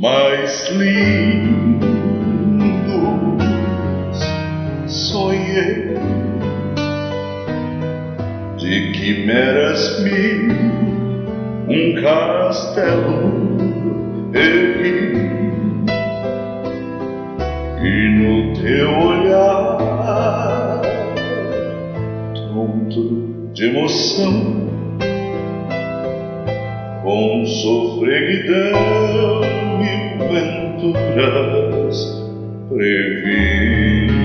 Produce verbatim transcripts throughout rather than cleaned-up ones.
mais lindos sonhei, de quimeras mil um castelo ergui, e no teu olhar tonto de emoção, com sofreguidão mil venturas previ.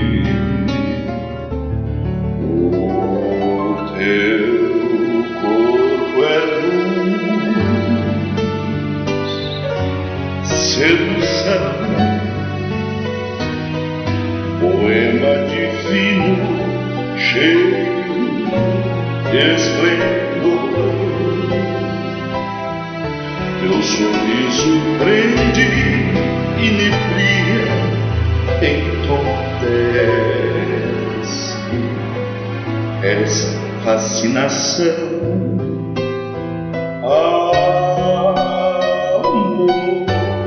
O teu corpo é luz, sedução, poema divino cheio de esplendor. Teu sorriso prende, inebria, entorpece. És fascinação, amor.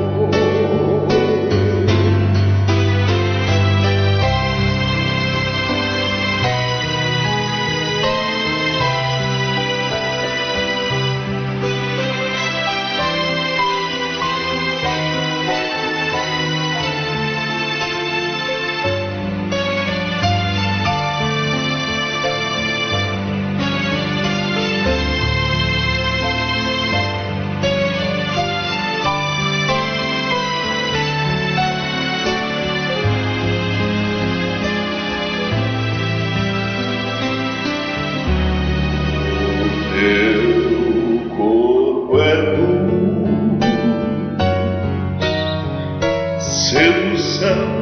Teu corpo é luz, sedução,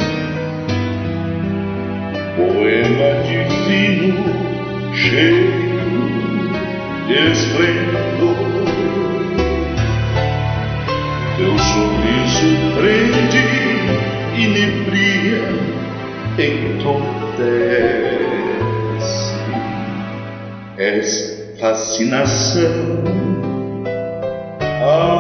poema divino cheio de esplendor. Teu sorriso prende, inebria, entorpece. És fascinação.